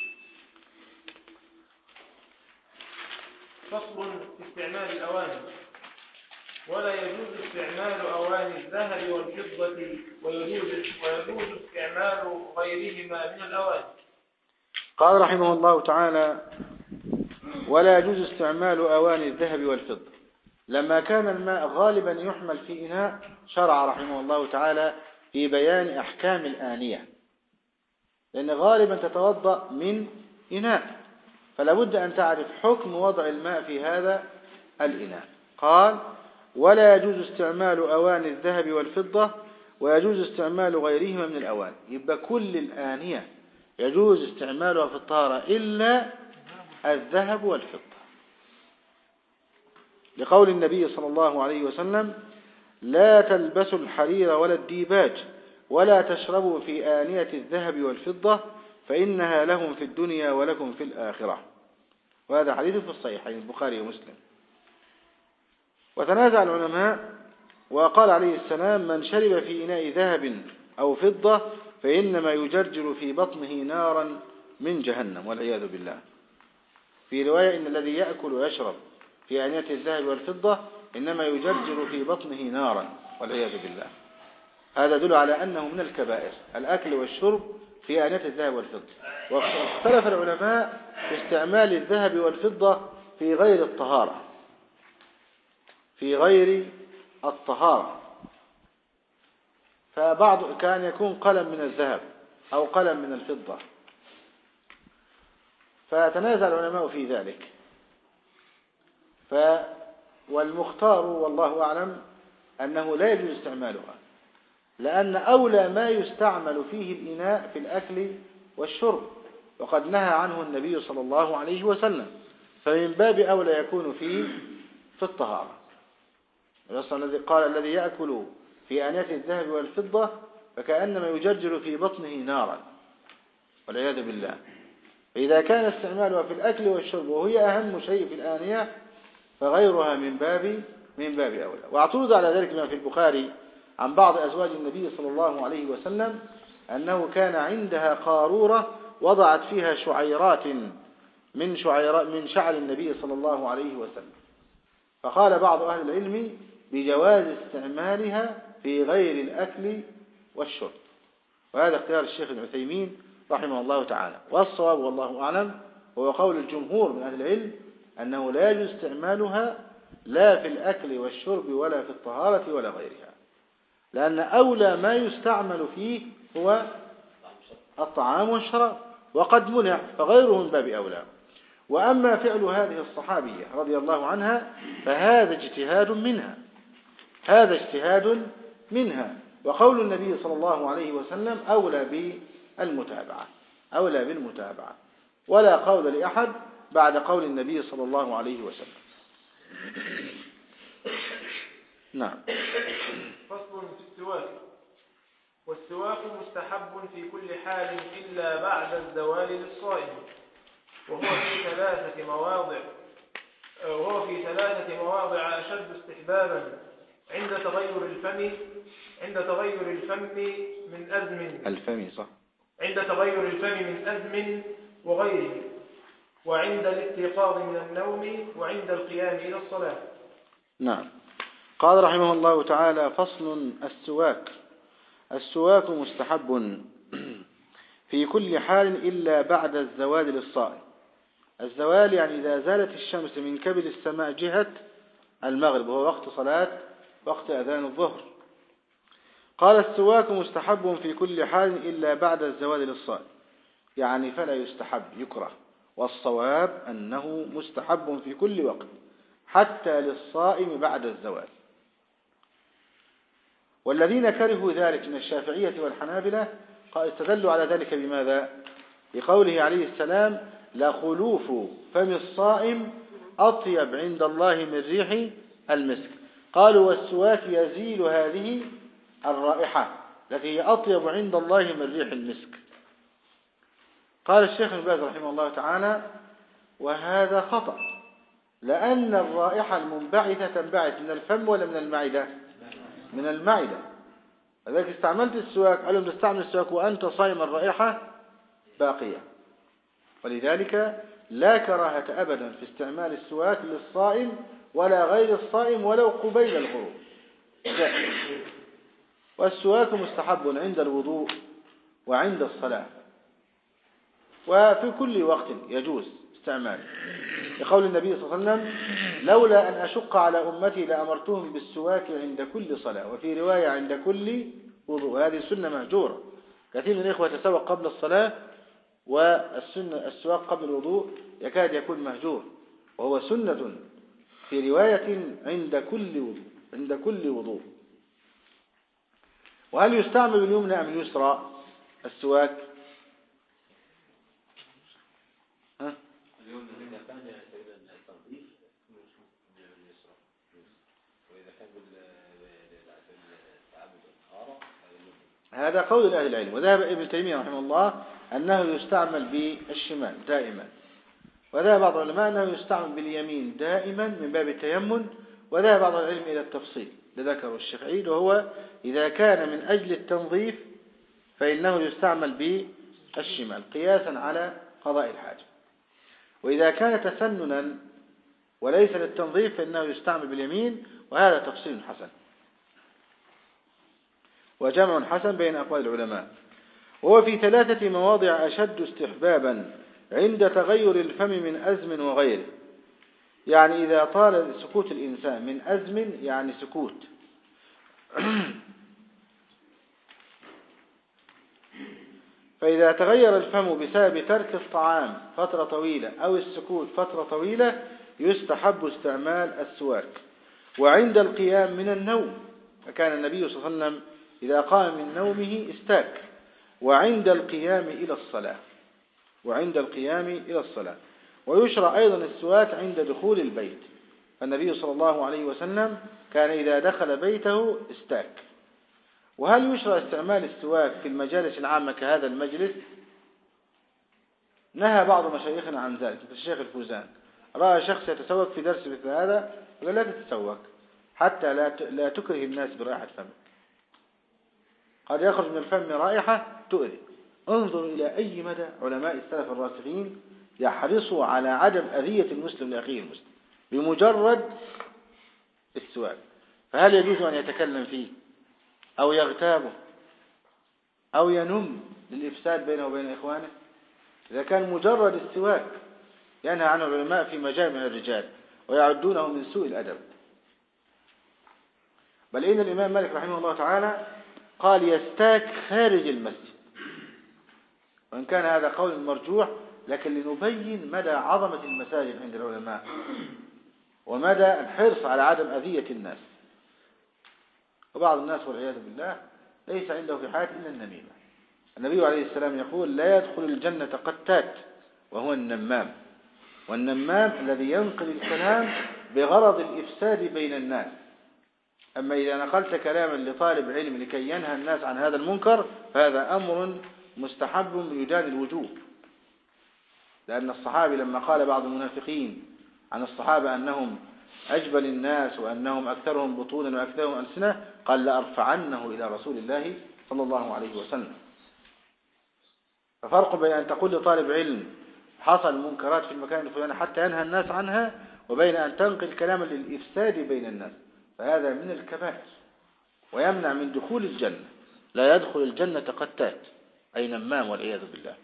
Speaker 2: فصل في استعمال الأواني. ولا يجوز استعمال أواني الذهب والفضة، ويجوز ويجوز استعمال غيرهما من الأواني.
Speaker 1: قال رحمه الله تعالى: ولا يجوز استعمال أواني الذهب والفضة. لما كان الماء غالبا يحمل في إناء، شرع رحمه الله تعالى في بيان أحكام الآنية، لأن غالبا تتوضأ من إناء، فلا بد أن تعرف حكم وضع الماء في هذا الإناء. قال: ولا يجوز استعمال أواني الذهب والفضة، ويجوز استعمال غيرهما من الأواني. يبقى كل الآنية يجوز استعمالها في الطهارة إلا الذهب والفضة، لقول النبي صلى الله عليه وسلم: لا تلبسوا الحرير ولا الديباج ولا تشربوا في آنية الذهب والفضة فإنها لهم في الدنيا ولكم في الآخرة. وهذا حديث في الصحيحين البخاري ومسلم. وتنازع العلماء وقال عليه السلام: من شرب في إناء ذهب أو فضة فإنما يجرجر في بطنه نارا من جهنم والعياذ بالله. في رواية: إن الذي يأكل ويشرب في آنية الذهب والفضة إنما يجرجر في بطنه نارا والعياذ بالله. هذا يدل على أنه من الكبائر الأكل والشرب في آنية الذهب والفضة. واختلف العلماء في استعمال الذهب والفضة في غير الطهارة في غير الطهارة فبعض كان يكون قلم من الذهب أو قلم من الفضة، فتنازع العلماء في ذلك. ف والمختار والله أعلم أنه لا يجوز استعمالها، لأن أولى ما يستعمل فيه الإناء في الأكل والشرب، وقد نهى عنه النبي صلى الله عليه وسلم، فمن باب أولى يكون فيه في الطهارة. الذي قال: الذي يأكل في آنية الذهب والفضة فكأنما يجرجر في بطنه نارا والعياذ بالله. فإذا كان استعمالها في الأكل والشرب وهي أهم شيء في الآنية فغيرها من باب من باب أولى. واعترض على ذلك ما في البخاري عن بعض أزواج النبي صلى الله عليه وسلم أنه كان عندها قارورة وضعت فيها شعيرات من شعيرات من شعر النبي صلى الله عليه وسلم، فقال بعض أهل العلم بجواز استعمالها في غير الأكل والشرب، وهذا اختيار الشيخ ابن عثيمين رحمه الله تعالى. والصواب والله أعلم هو قول الجمهور من أهل العلم أنه لا يجوز استعمالها لا في الأكل والشرب ولا في الطهارة ولا غيرها، لأن أولى ما يستعمل فيه هو الطعام والشراب، وقد منع فغيره من باب أولى. وأما فعل هذه الصحابية رضي الله عنها فهذا اجتهاد منها، هذا اجتهاد منها، وقول النبي صلى الله عليه وسلم أولى بالمتابعة، أولى بالمتابعة، ولا قول لأحد بعد قول النبي صلى الله عليه وسلم. نعم.
Speaker 2: فصل في السواك. والسواك مستحب في كل حال إلا بعد الزوال للصائم، وهو في ثلاثة مواضع وهو في ثلاثة مواضع أشد استحبابا: عند تغير الفم عند تغير الفم من أزم
Speaker 1: الفم صح
Speaker 2: عند تغير الفم من أزم وغيره، وعند الاستيقاظ من النوم، وعند القيام إلى الصلاة.
Speaker 1: نعم. قال رحمه الله تعالى: فصل السواك. السواك مستحب في كل حال إلا بعد الزوال للصائم. الزوال يعني إذا زالت الشمس من كبد السماء جهة المغرب، وهو وقت صلاة وقت أذان الظهر. قال: السواك مستحب في كل حال إلا بعد الزوال للصائم، يعني فلا يستحب، يكره. والصواب أنه مستحب في كل وقت حتى للصائم بعد الزوال. والذين كرهوا ذلك من الشافعية والحنابلة استدلوا على ذلك بماذا؟ بقوله عليه السلام: لخلوف فم الصائم أطيب عند الله من ريح المسك. قالوا: والسواك يزيل هذه الرائحة التي هي أطيب عند الله من ريح المسك. قال الشيخ ابن باز رحمه الله تعالى: وهذا خطأ، لأن الرائحة المنبعثة تنبعث من الفم ولا من المعدة؟ من المعدة. لذلك استعملت السواك، قالوا تستعمل السواك وأنت صائم، الرائحة باقية. ولذلك لا كراهة أبدا في استعمال السواك للصائم ولا غير الصائم ولو قبيل الغروب. والسواك مستحب عند الوضوء وعند الصلاة وفي كل وقت يجوز استعماله، لقول النبي صلى الله عليه وسلم: لولا أن أشق على أمتي لأمرتهم بالسواك عند كل صلاة، وفي رواية عند كل وضوء. هذه سنة مهجورة. كثير من الإخوة يتسوق قبل الصلاة، والسنة السواك قبل الوضوء يكاد يكون مهجور، وهو سنة في رواية عند كل وضوء، عند كل وضوء. وهل يستعمل اليمنى أم اليسرى السواك؟ ها؟ هذا قول أهل العلم. وذهب ابن تيمية رحمه الله أنه يستعمل بالشمال دائما، وذهب بعض العلماء أنه يستعمل باليمين دائما من باب التيمم، وذهب بعض العلم إلى التفصيل لذكره الشيخ عيد، وهو إذا كان من أجل التنظيف فإنه يستعمل بالشمال قياسا على قضاء الحاجة، وإذا كان تسننا وليس للتنظيف فإنه يستعمل باليمين، وهذا تفصيل حسن وجمع حسن بين أقوال العلماء. وهو في ثلاثة مواضع أشد استحبابا: عند تغير الفم من أزم وغيره، يعني إذا طال سكوت الإنسان، من أزم يعني سكوت فإذا تغير الفم بسبب ترك الطعام فترة طويلة أو السكوت فترة طويلة يستحب استعمال السواك. وعند القيام من النوم، فكان النبي صلى الله عليه وسلم إذا قام من نومه استاك. وعند القيام إلى الصلاة وعند القيام إلى الصلاة ويشرع أيضا السواك عند دخول البيت، فالنبي صلى الله عليه وسلم كان إذا دخل بيته استاك. وهل يشرع استعمال السواك في المجالس العامة كهذا المجلس؟ نهى بعض مشايخنا عن ذلك. الشيخ الفوزان رأى شخص يتسوق في درس مثل هذا وقال: لا تتسوق حتى لا لا تكره الناس برائحة فمك، قد يخرج من الفم رائحة تؤذي. انظر إلى أي مدى علماء السلف الراسخين يحرصوا على عدم أذية المسلم لأخيه المسلم بمجرد السواك. فهل يجوز أن يتكلم فيه أو يغتابه أو ينم للإفساد بينه وبين إخوانه؟ إذا كان مجرد السواك ينهى عنه العلماء في مجامع الرجال ويعدونه من سوء الأدب. بل إن الإمام مالك رحمه الله تعالى قال يستاك خارج المسجد، وإن كان هذا قول مرجوح، لكن لنبين مدى عظمة المساجد عند العلماء ومدى الحرص على عدم أذية الناس. وبعض الناس والعياذ بالله ليس عنده في حياته إلا النميمة. النبي عليه السلام يقول لا يدخل الجنة قتات وهو النمام، والنمام الذي ينقل الكلام بغرض الإفساد بين الناس. أما إذا نقلت كلاما لطالب علم لكي ينهى الناس عن هذا المنكر فهذا أمر مستحب يجاد الوجوب، لأن الصحابي لما قال بعض المنافقين عن الصحابة أنهم أجبل الناس وأنهم أكثرهم بطونا وأكثرهم ألسنة قال لأرفعنه إلى رسول الله صلى الله عليه وسلم. ففرق بين أن تقول لطالب علم حصل منكرات في المكان الفلاني حتى ينهى الناس عنها، وبين أن تنقل كلاما للإفساد بين الناس، فهذا من الكبائر ويمنع من دخول الجنة. لا يدخل الجنة قتات أي نمام والعياذ بالله.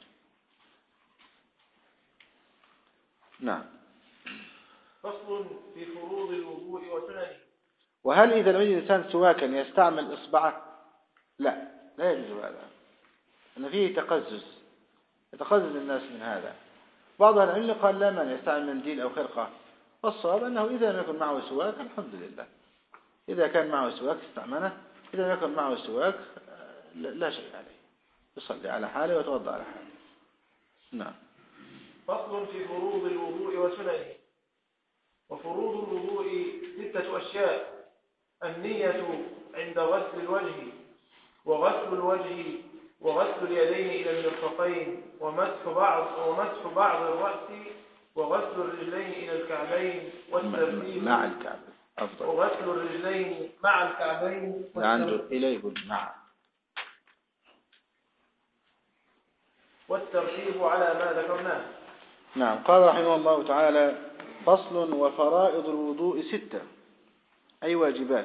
Speaker 1: نعم.
Speaker 2: فصل في فروض الوضوء وسننه.
Speaker 1: وهل إذا لم يجد الإنسان سواكا يستعمل إصبعه؟ لا، لا يجوز هذا، أن فيه تقزز يتقزز الناس من هذا. بعض العلم قال لا من يستعمل منديل أو خرقة، والصواب أنه إذا لم يكن معه سواك الحمد لله، إذا كان معه سواك استعمله، إذا لم يكن معه سواك لا شيء عليه، يصلي على حاله ويتوضأ على حاله. نعم.
Speaker 2: فصل في فروض الوضوء وسننه. وفروض الوضوء ستة أشياء: النية عند غسل الوجه، وغسل الوجه، وغسل اليدين إلى المرفقين، ومسح بعض ومسح بعض الرأس، وغسل الرجلين إلى الكعبين، والترتيب
Speaker 1: مع الكعبين أفضل،
Speaker 2: وغسل الرجلين مع الكعبين،
Speaker 1: عنده إليه مع
Speaker 2: والترتيب على ما ذكرناه.
Speaker 1: نعم. قال رحمه الله تعالى: فصل: وفرائض الوضوء ستة أي واجبات.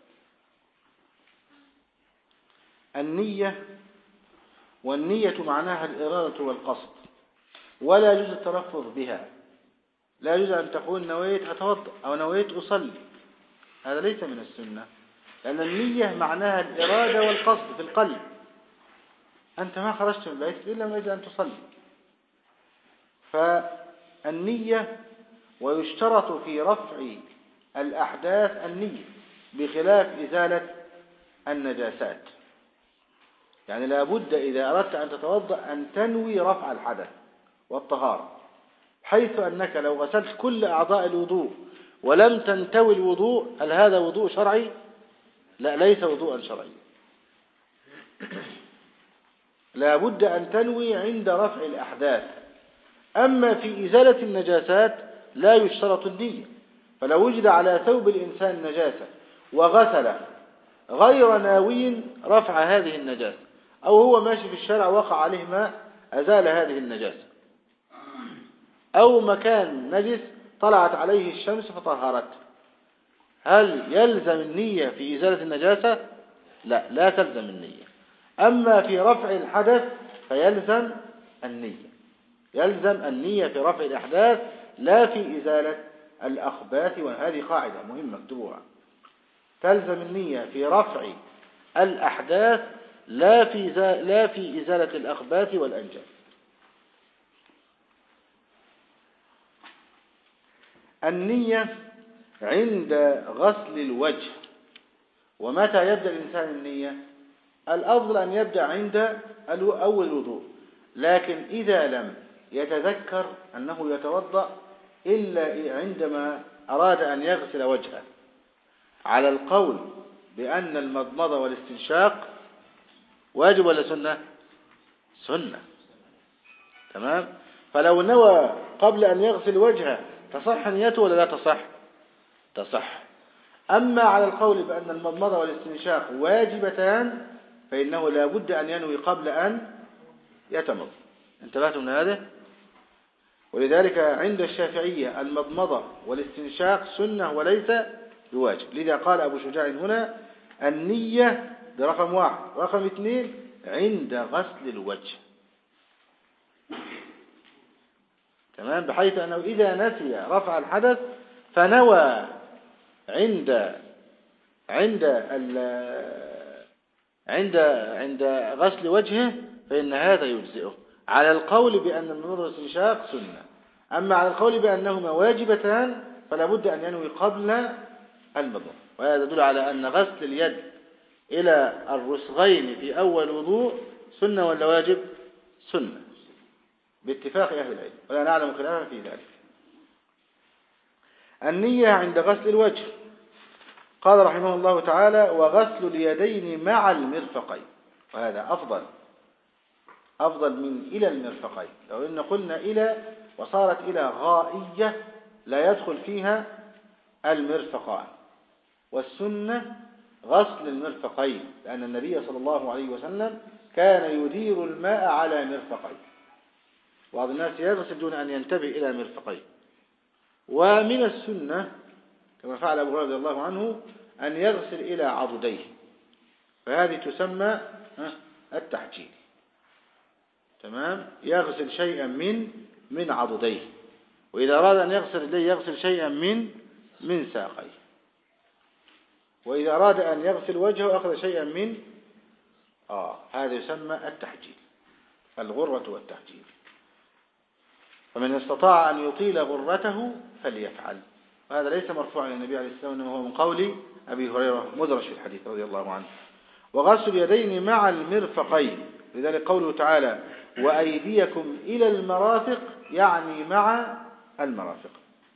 Speaker 1: النية، والنية معناها الإرادة والقصد، ولا يجوز التلفظ بها. لا يجوز أن تقول نويت أتوضأ أو نويت أصلي، هذا ليس من السنة، لأن النية معناها الإرادة والقصد في القلب. أنت ما خرجت من البيت إلا ما يجب أن تصلي، فالنية. ويشترط في رفع الأحداث النية بخلاف إزالة النجاسات. يعني لا بد إذا أردت أن تتوضأ أن تنوي رفع الحدث والطهارة، حيث أنك لو غسلت كل أعضاء الوضوء ولم تنتوي الوضوء، هل هذا وضوء شرعي؟ لا، ليس وضوءا شرعيا. لا بد أن تنوي عند رفع الأحداث. أما في إزالة النجاسات لا يشترط النية، فلو وجد على ثوب الإنسان نجاسة وغسل غير ناوي رفع هذه النجاسة، أو هو ماشي في الشارع وقع عليه ماء أزال هذه النجاسة، أو مكان نجس طلعت عليه الشمس فطهرته، هل يلزم النية في إزالة النجاسة؟ لا، لا تلزم النية. أما في رفع الحدث فيلزم النية، يلزم النية في رفع الأحداث لا في إزالة الأخباث. وهذه قاعدة مهمة اكتبوها: تلزم النية في رفع الأحداث لا في لا في إزالة الأخباث والأنجاس. النية عند غسل الوجه. ومتى يبدأ الإنسان النية؟ الأفضل أن يبدأ عند أول الوضوء، لكن إذا لم يتذكر أنه يتوضأ إلا عندما أراد أن يغسل وجهه، على القول بأن المضمضة والاستنشاق واجب ولا سنة؟ سنة. تمام. فلو نوى قبل أن يغسل وجهه تصح نيته ولا لا تصح؟ تصح. أما على القول بأن المضمضة والاستنشاق واجبتان فإنه لا بد أن ينوي قبل أن يتمض. انتبهتم من هذا؟ ولذلك عند الشافعية المضمضة والاستنشاق سنة وليس بواجب. لذا قال أبو شجاع هنا النية برقم واحد. رقم اثنين عند غسل الوجه، تمام، بحيث أنه إذا نسي رفع الحدث فنوى عند عند عند عند غسل وجهه فإن هذا يجزئه على القول بأن المضمضة والاستنشاق سنة. أما على القول بأنهما واجبتان فلا بد أن ينوي قبل المضمضة. وهذا يدل على أن غسل اليد إلى الرسغين في أول وضوء سنة ولا واجب؟ سنة باتفاق أهل العلم، ولا نعلم خلافا في ذلك. النية عند غسل الوجه، قال رحمه الله تعالى: وغسل اليدين مع المرفقين، وهذا أفضل أفضل من إلى المرفقين. لو إن قلنا إلى وصارت إلى غائية لا يدخل فيها المرفقان، والسنة غسل المرفقين، لأن النبي صلى الله عليه وسلم كان يدير الماء على مرفقين. بعض الناس يغسل دون أن ينتبه إلى مرفقين. ومن السنة كما فعل أبو هريرة رضي الله عنه أن يغسل إلى عضديه، فهذه تسمى التحجيل. تمام، يغسل شيئا من من عضديه، وإذا أراد أن يغسل يديه يغسل شيئا من من ساقيه، وإذا أراد أن يغسل وجهه أخذ شيئا من آه هذا يسمى التحجيل، الغرة والتحجيل. فمن استطاع أن يطيل غرته فليفعل. وهذا ليس مرفوعا للنبي عليه الصلاة والسلام، إنما هو من قول أبي هريرة مدرج في الحديث رضي الله عنه. وغسل اليدين مع المرفقين، لذلك قوله تعالى: وأيديكم إلى المرافق، يعني مع المرافق،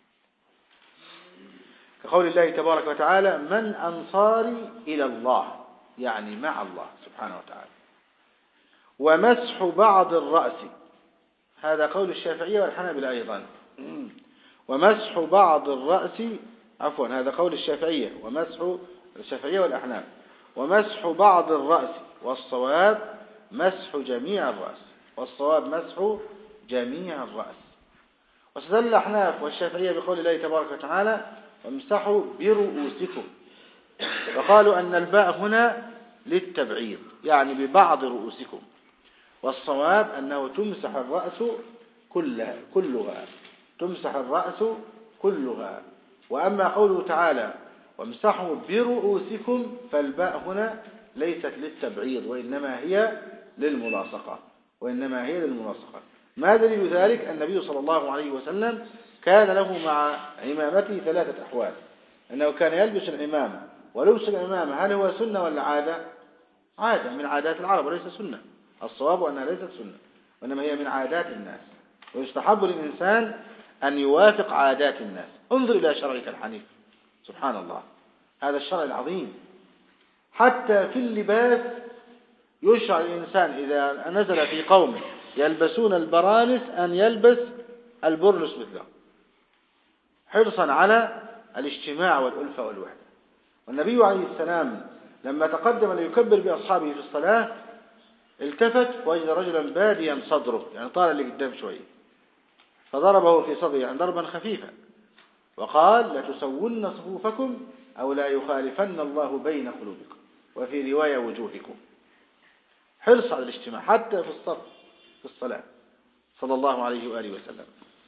Speaker 1: كقول الله تبارك وتعالى: من أنصاري إلى الله، يعني مع الله سبحانه وتعالى. ومسح بعض الرأس، هذا قول الشافعية والحنابلة أيضا. ومسح بعض الرأس، عفوا هذا قول الشافعية ومسح الشافعية والأحناف. ومسح بعض الرأس، والصواب مسح جميع الرأس، والصواب مسح جميع الرأس. واستدل الأحناف والشافعية بقول الله تبارك وتعالى: وامسحوا برؤوسكم، وقالوا أن الباء هنا للتبعيض، يعني ببعض رؤوسكم، والصواب أنه تمسح الرأس كلها كلها تمسح الرأس كلها. وأما قوله تعالى: وامسحوا برؤوسكم، فالباء هنا ليست للتبعيض، وإنما هي للملاصقة وإنما هي للملاصقة. ما دليل ذلك؟ النبي صلى الله عليه وسلم كان له مع عمامته ثلاثة أحوال: أنه كان يلبس العمامة، ولبس العمامة هل هو سنة ولا عادة؟ عادة من عادات العرب وليس سنة. الصواب أنها ليست سنة، وإنما هي من عادات الناس، ويستحب للإنسان أن يوافق عادات الناس. انظر إلى شرعك الحنيف، سبحان الله، هذا الشرع العظيم. حتى في اللباس يشرع الإنسان إذا نزل في قوم يلبسون البرانس أن يلبس البرنس مثله، حرصا على الاجتماع والألفة والوحدة. والنبي عليه السلام لما تقدم ليكبر بأصحابه في الصلاة التفت وجد رجلا باديا صدره، يعني طالع اللي قدام شوية، فضربه في صدره يعني ضربا خفيفا، وقال: لتسون صفوفكم أو لا يخالفن الله بين قلوبكم، وفي رواية وجوهكم. حرص على الاجتماع حتى في الصف في الصلاة صلى الله عليه وآله وسلم.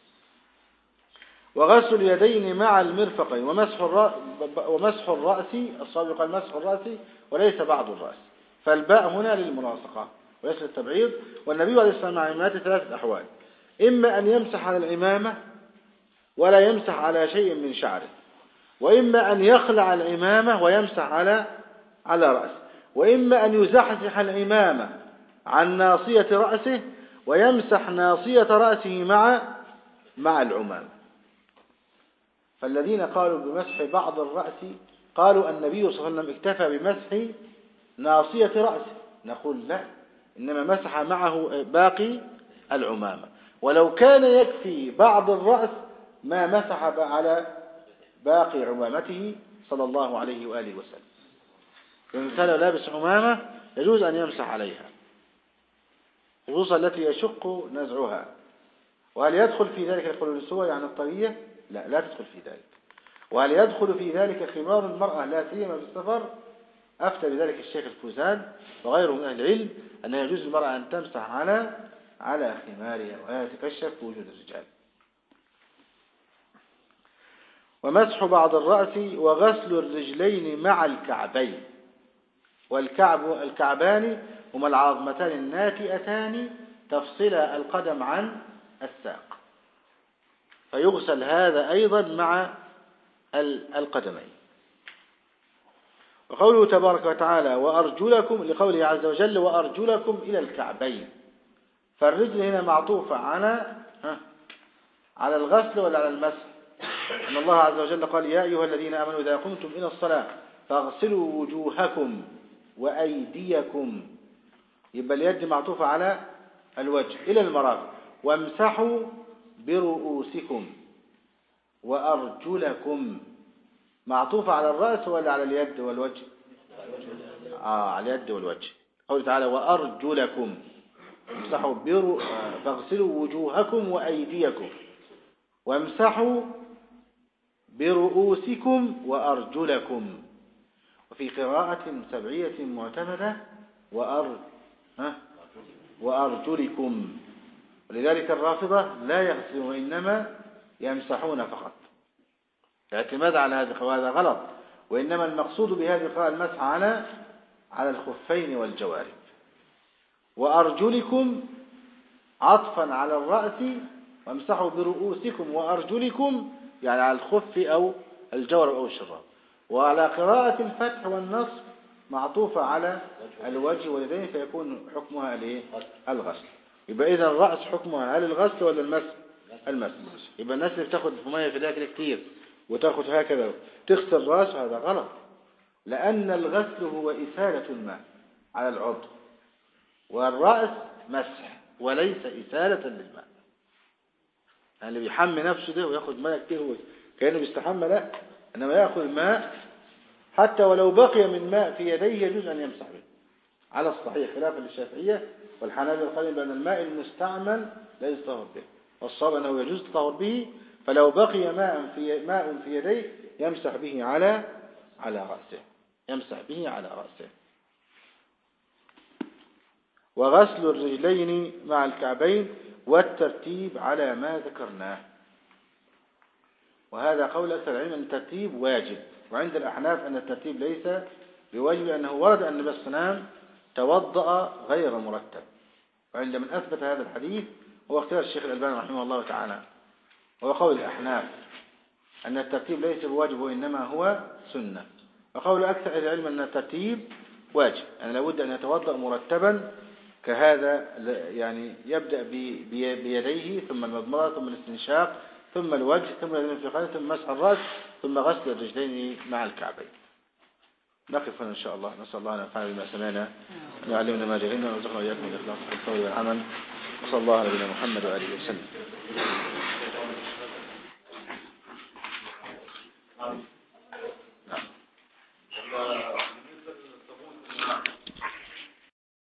Speaker 1: وغسل اليدين مع المرفقين، ومسح الرأس، ومسح الرأس، الصواب قال مسح الرأس وليس بعض الرأس، فالباء هنا للملاصقة وليس للتبعيض. والنبي عليه الصلاة والسلام مع عمامته ثلاثة أحوال: إما أن يمسح على العمامة ولا يمسح على شيء من شعره، وإما أن يخلع العمامة ويمسح على على رأسه، وإما أن يزحزح العمامة عن ناصية رأسه ويمسح ناصية رأسه مع مع العمامة. فالذين قالوا بمسح بعض الرأس قالوا النبي صلى الله عليه وسلم اكتفى بمسح ناصية رأسه. نقول لا، إنما مسح معه باقي العمامة، ولو كان يكفي بعض الرأس ما مسح على باقي عمامته صلى الله عليه وآله وسلم. الإنسان لو لابس عمامة يجوز أن يمسح عليها، خصوصا التي يشق نزعها. وهل يدخل في ذلك القلول السوى يعني الطرية؟ لا، لا تدخل في ذلك. وهل يدخل في ذلك خمار المرأة لا سيما في السفر؟ أفتى بذلك الشيخ الفوزان وغيره من أهل العلم أن يجوز المرأة أن تمسح على على خمارها ولا تكشف وجود الرجال. ومسح بعض الرأس وغسل الرجلين مع الكعبين. والكعب الكعبان هما العظمتان الناتئتان تفصل القدم عن الساق، فيغسل هذا أيضا مع القدمين. وقوله تبارك وتعالى وأرجلكم، لقوله عز وجل وأرجلكم إلى الكعبين، فالرجل هنا معطوفة على على الغسل ولا على المسح؟ أن الله عز وجل قال يا أيها الذين آمنوا إذا قمتم إلى الصلاة فاغسلوا وجوهكم وأيديكم، يبقى اليد معطوفة على الوجه إلى المرافق، وامسحوا برؤوسكم وأرجلكم معطوفة على الرأس ولا على اليد والوجه؟ آه على اليد والوجه. قوله تعالى وأرجلكم امسحوا برو... فاغسلوا وجوهكم وأيديكم وامسحوا برؤوسكم وأرجلكم. وفي قراءة سبعية معتمدة وأر... ها؟ وأرجلكم. ولذلك الرافضة لا يغسلون وإنما يمسحون فقط، اعتماد على هذا، وهذا غلط. وإنما المقصود بهذه القراءة المسح على على الخفين والجوارب. وأرجلكم عطفا على الرأس، وامسحوا برؤوسكم وأرجلكم يعني على الخف أو الجورب أو الشراب. وعلى قراءة الفتح والنصب معطوفة على الوجه واليدين، فيكون حكمها الايه؟ الغسل. يبقى إذا الرأس حكمها هل الغسل ولا المسح؟ المسح. يبقى الناس اللي بتاخد ميه في داخل كتير وتاخد هكذا تغسل راس، هذا غلط، لأن الغسل هو إسالة الماء على العضو، والرأس مسح وليس إسالة للماء. يعني اللي بيحمي نفسه ده وياخد ماء كتير كأنه بيستحمى، لا، إنما يأخذ ماء حتى ولو بقي من ماء في يديه يجوز أن يمسح به على الصحيح، خلافا للشافعية والحنابلة القائلين بأن الماء المستعمل لا يستطهر به، والصواب أنه يجوز التطهر به. فلو بقي ماء في ماء في يديه يمسح به على على رأسه، يمسح به على رأسه. وغسل الرجلين مع الكعبين والترتيب على ما ذكرناه. وهذا قول أكثر العلم أن الترتيب واجب، وعند الأحناف أن الترتيب ليس بواجب، لأنه ورد أن النبي صلى الله عليه وسلم توضأ غير مرتب. وعند من أثبت هذا الحديث هو اختيار الشيخ الألباني رحمه الله تعالى، وهو قول الأحناف أن الترتيب ليس بواجب وإنما هو سنة. وقول أكثر العلم أن الترتيب واجب، يعني لابد أن يتوضأ مرتبا كهذا، يعني يبدأ بيديه ثم المضمضة ثم الاستنشاق ثم الوجه ثم الانفخار ثم مسح الرأس ثم غسل الرجلين مع الكعبين. نقف هنا إن شاء الله. نسأل الله أن ينفعنا بما سمعنا، أن يعلمنا ما جهلنا، ويرزقنا وإياكم الإخلاص في القول والعمل. وصلى الله على نبينا محمد وآله وسلم.